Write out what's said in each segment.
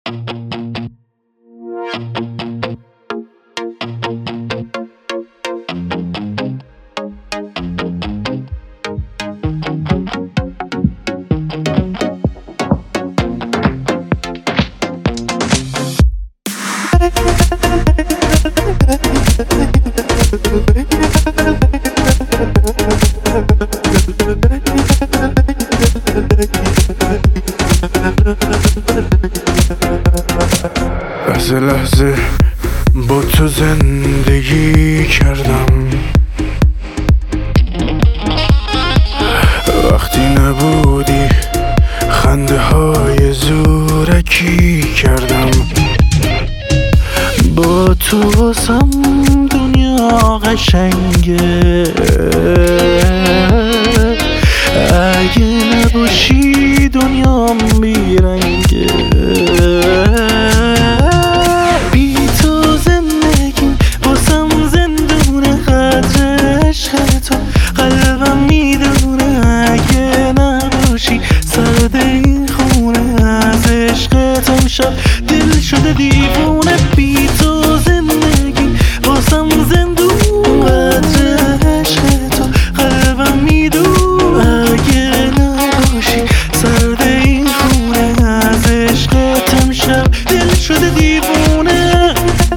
لحظه لحظه با تو زندگی کردم، وقتی نبودی خنده های زورکی کردم. با تو واسم دنیا قشنگه، اگه نباشی دنیام بیرنگه. بی تو زندگی واسم زندونه، قدر عشق تو قلبم میدونه. اگه نباشی سرد این خونه، از عشق تو میشم دل شده دیوونه. بی تو زندگی واسم زندون، قدر عشق تو قلبم میدونه. اگه نباشی سرد این خونه، از عشق تو میشم دل شده دیوونه.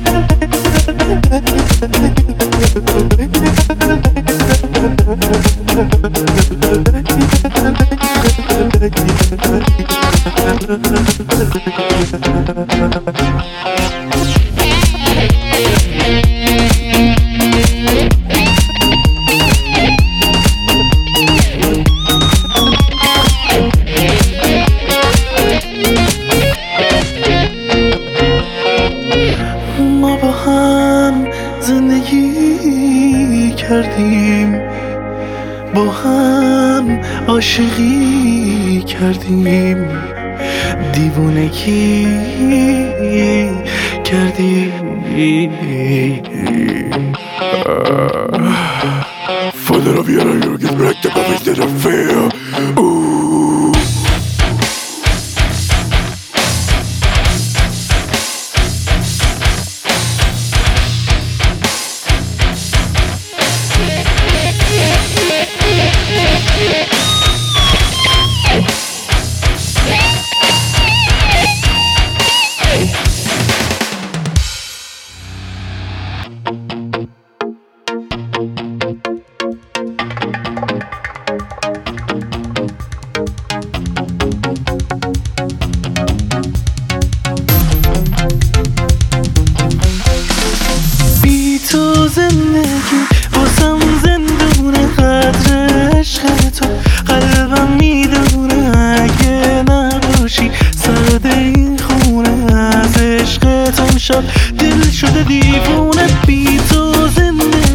ما با هم زندگی کردیم، با هم عاشقی کردیم، دیوونگی کردیم. Father of your you get back the coffee that I feel. تو زندگی واسم زندونه، قدر عشق تو قلبم میدونه. اگه نباشی سرد این خونه، از عشق تو میشم دل شده دیوونه. بی تو زندگی